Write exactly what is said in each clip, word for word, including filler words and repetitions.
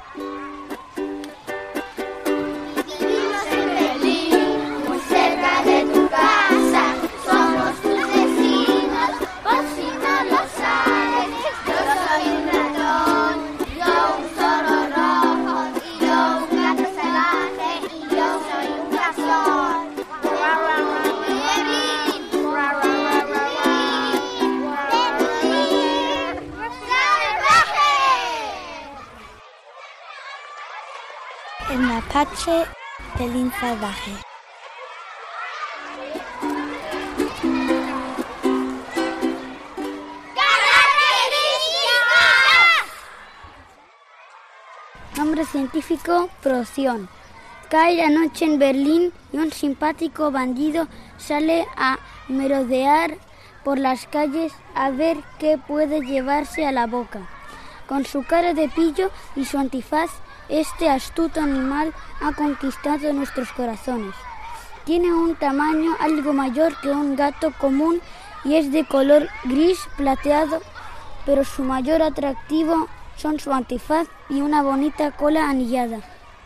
El mapache Berlín salvaje. Nombre científico: Procyon. Cae la noche en Berlín y un simpático bandido sale a merodear por las calles a ver qué puede llevarse a la boca. Con su cara de pillo y su antifaz, este astuto animal ha conquistado nuestros corazones. Tiene un tamaño algo mayor que un gato común y es de color gris plateado, pero su mayor atractivo son su antifaz y una bonita cola anillada.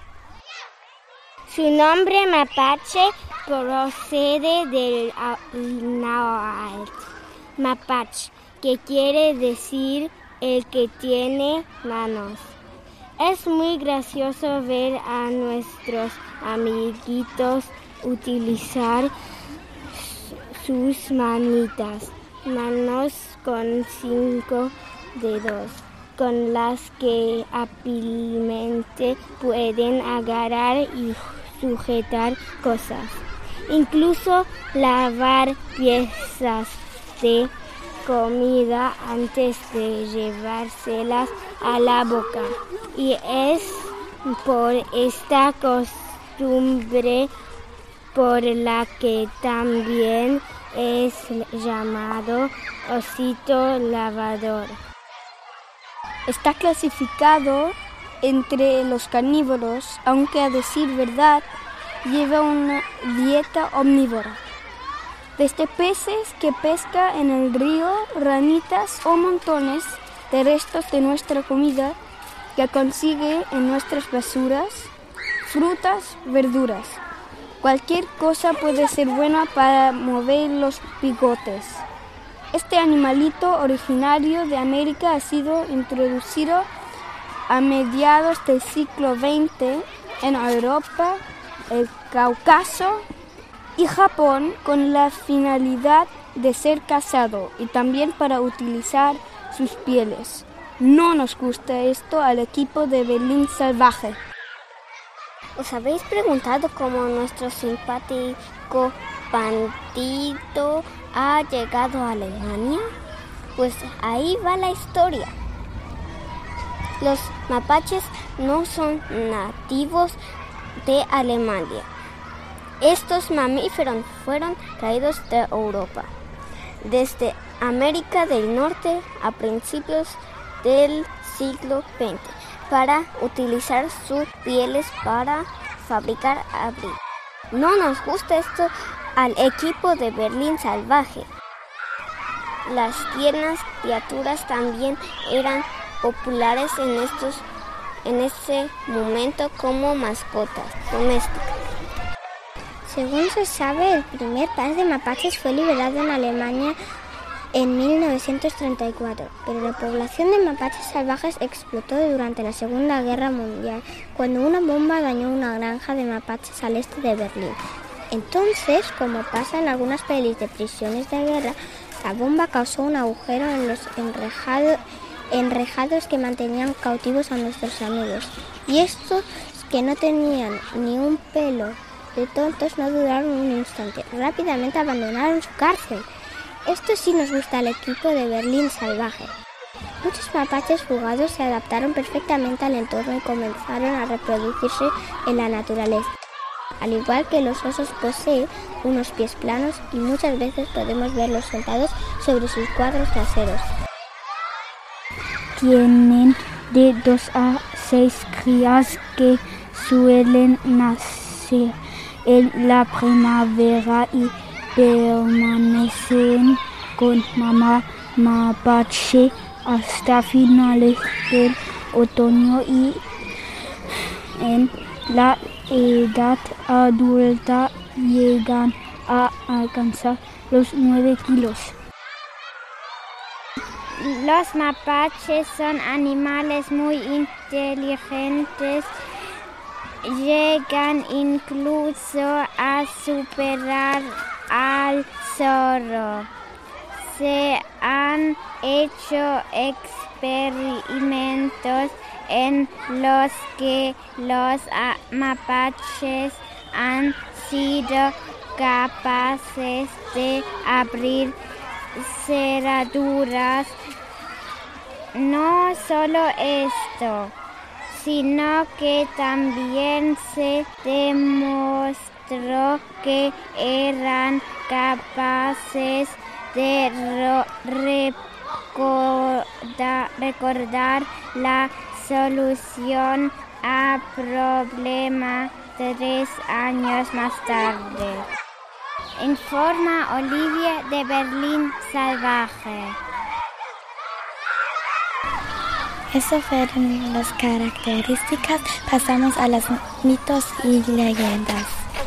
Su nombre mapache procede del náhuatl mapache, que quiere decir el que tiene manos. Es muy gracioso ver a nuestros amiguitos utilizar sus manitas, manos con cinco dedos, con las que hábilmente pueden agarrar y sujetar cosas, incluso lavar piezas de comida antes de llevárselas a la boca. Y es por esta costumbre por la que también es llamado osito lavador. Está clasificado entre los carnívoros, aunque a decir verdad lleva una dieta omnívora. Desde peces que pesca en el río, ranitas o montones de restos de nuestra comida que consigue en nuestras basuras, frutas, verduras. Cualquier cosa puede ser buena para mover los bigotes. Este animalito originario de América ha sido introducido a mediados del siglo veinte en Europa, el Cáucaso y Japón con la finalidad de ser cazado y también para utilizar sus pieles. No nos gusta esto al equipo de Berlín salvaje. ¿Os habéis preguntado cómo nuestro simpático bandido ha llegado a Alemania? Pues ahí va la historia. Los mapaches no son nativos de Alemania. Estos mamíferos fueron traídos de Europa, desde América del Norte a principios del siglo veinte, para utilizar sus pieles para fabricar abrigos. No nos gusta esto al equipo de Berlín salvaje. Las tiernas criaturas también eran populares en estos en ese momento como mascotas domésticas. Según se sabe, el primer par de mapaches fue liberado en Alemania en mil novecientos treinta y cuatro, pero la población de mapaches salvajes explotó durante la Segunda Guerra Mundial, cuando una bomba dañó una granja de mapaches al este de Berlín. Entonces, como pasa en algunas pelis de prisiones de guerra, la bomba causó un agujero en los enrejado, enrejados que mantenían cautivos a nuestros amigos. Y estos, que no tenían ni un pelo de tontos, no duraron un instante. Rápidamente abandonaron su cárcel. Esto sí nos gusta al equipo de Berlín salvaje. Muchos mapaches fugados se adaptaron perfectamente al entorno y comenzaron a reproducirse en la naturaleza. Al igual que los osos, poseen unos pies planos y muchas veces podemos verlos sentados sobre sus cuadros traseros. Tienen de dos a seis crías que suelen nacer en la primavera y permanecen con mamá mapache hasta finales del otoño y en la edad adulta llegan a alcanzar los nueve kilos. Los mapaches son animales muy inteligentes, llegan incluso a superar al zorro. Se han hecho experimentos en los que los mapaches han sido capaces de abrir cerraduras. No solo esto, sino que también se demostró que eran capaces de recordar, recordar la solución a problema tres años más tarde. Informa Olivia de Berlín Salvaje. Eso fueron las características. Pasamos a los mitos y leyendas.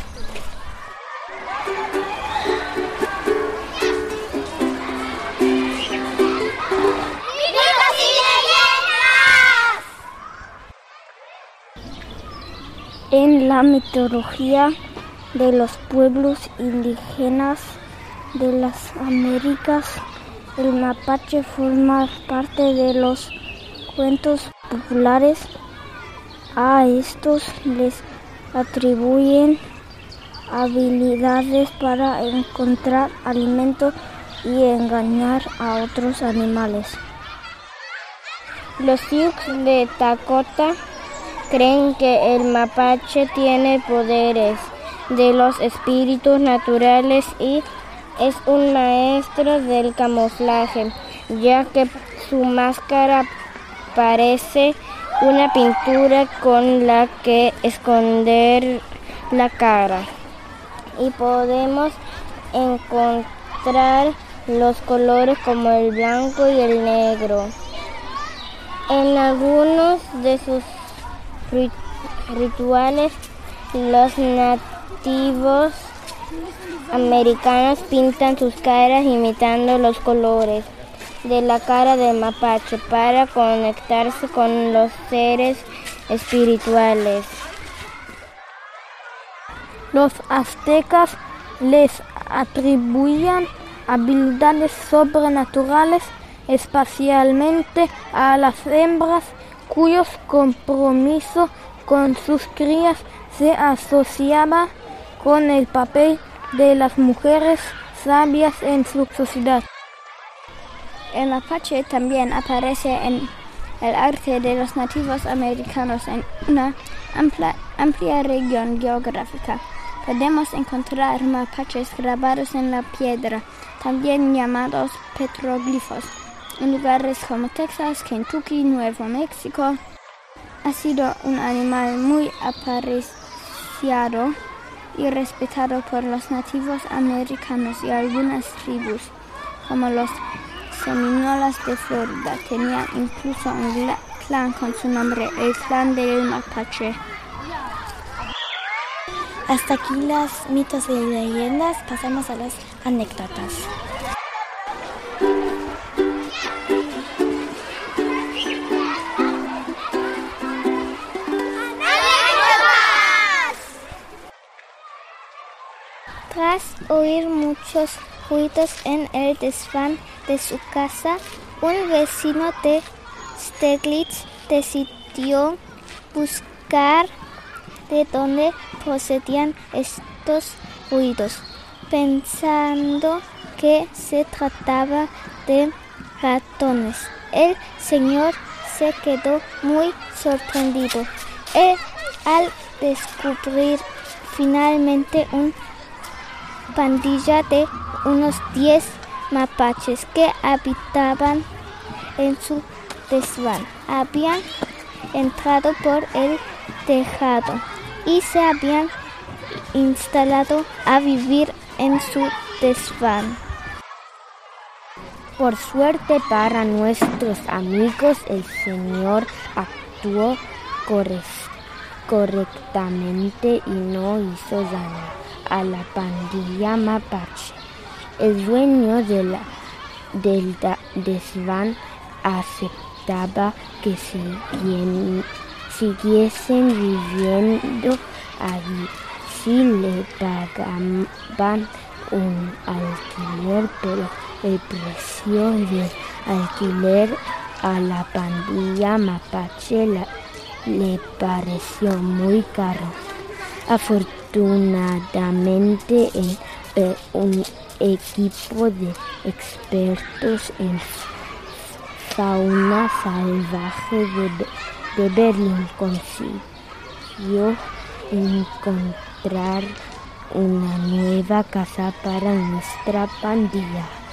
En la mitología de los pueblos indígenas de las Américas, el mapache forma parte de los cuentos populares. A estos les atribuyen habilidades para encontrar alimento y engañar a otros animales. Los Sioux de Dakota creen que el mapache tiene poderes de los espíritus naturales y es un maestro del camuflaje, ya que su máscara parece una pintura con la que esconder la cara. Y podemos encontrar los colores como el blanco y el negro. En algunos de sus rituales, los nativos americanos pintan sus caras imitando los colores de la cara del mapache para conectarse con los seres espirituales. Los aztecas les atribuían habilidades sobrenaturales, especialmente a las hembras, cuyos compromiso con sus crías se asociaba con el papel de las mujeres sabias en su sociedad. El mapache también aparece en el arte de los nativos americanos en una amplia, amplia región geográfica. Podemos encontrar mapaches grabados en la piedra, también llamados petroglifos, en lugares como Texas, Kentucky, Nuevo México. Ha sido un animal muy apreciado y respetado por los nativos americanos y algunas tribus, como los Seminolas de Florida. Tenía incluso un clan con su nombre, el clan del mapache. Hasta aquí los mitos y leyendas. Pasamos a las anécdotas. Tras oír muchos ruidos en el desván de su casa, un vecino de Steglitz decidió buscar de dónde procedían estos ruidos, pensando que se trataba de ratones. El señor se quedó muy sorprendido Él, al descubrir finalmente una pandilla de unos diez mapaches que habitaban en su desván. Habían entrado por el tejado y se habían instalado a vivir en su desván. Por suerte para nuestros amigos, el señor actuó correctamente y no hizo daño a la pandilla mapache. El dueño de la, del da, desván aceptaba que siguen, siguiesen viviendo allí si le pagaban un alquiler, pero el precio del alquiler a la pandilla mapache la, le pareció muy caro. Afortunadamente, en, eh, un equipo de expertos en fauna salvaje de, de Berlín consiguió encontrar una nueva casa para nuestra pandilla.